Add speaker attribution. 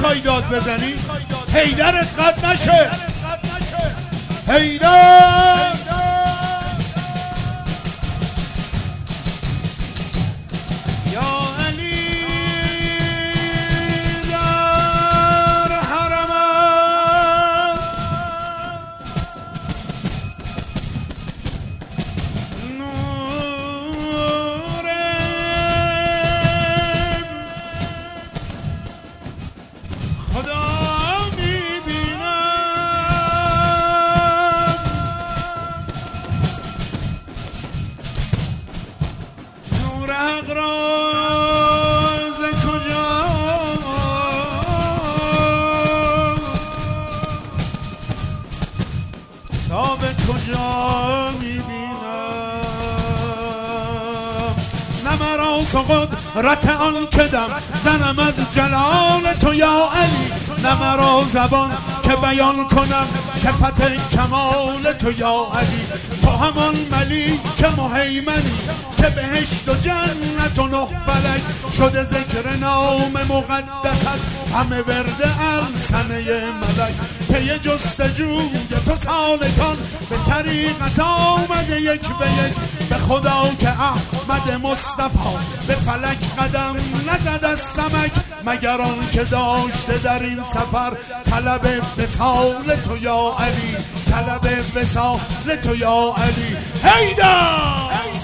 Speaker 1: میخوای داد بزنی؟ حیدرت قد نشه. حیدر یا علی در حرمت نور خدا میبینم. نور حق را ز کجا تا به کجا میبینم. نه مرا قدرت آن کدم زنم از جلال تو یا علی، نه مرا زبان که بیان کنم صفت کمال تو یا علی. تو همان ملیک مهیمنی که بهشت و جنت و نه فلک شده ذکر نام مقدست همه ورد السنه ملک. پی جستجوی تو سالکان به طریقت آمده یک به یک، به خدا که احمد مصطفی به فلک قدم نزد از سمک، مگر آن که داشته در این سفر طلب وصال تو یا علی، طلب وصال تو یا علی. حیدر